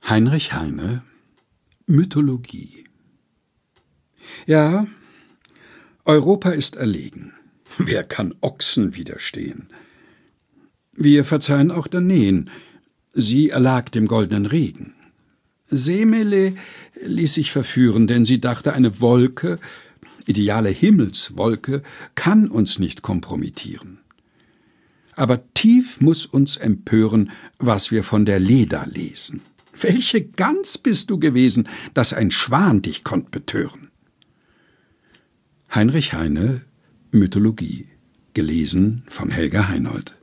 Heinrich Heine Mythologie. Ja, Europa ist erlegen. Wer kann Ochsen widerstehen? Wir verzeihen auch Daneen. Sie erlag dem goldenen Regen. Semele ließ sich verführen, denn sie dachte, eine Wolke, ideale Himmelswolke, kann uns nicht kompromittieren. Aber tief muß uns empören, was wir von der Leda lesen. Welche Gans bist du gewesen, dass ein Schwan dich konnt betören? Heinrich Heine Mythologie, gelesen von Helga Heinold.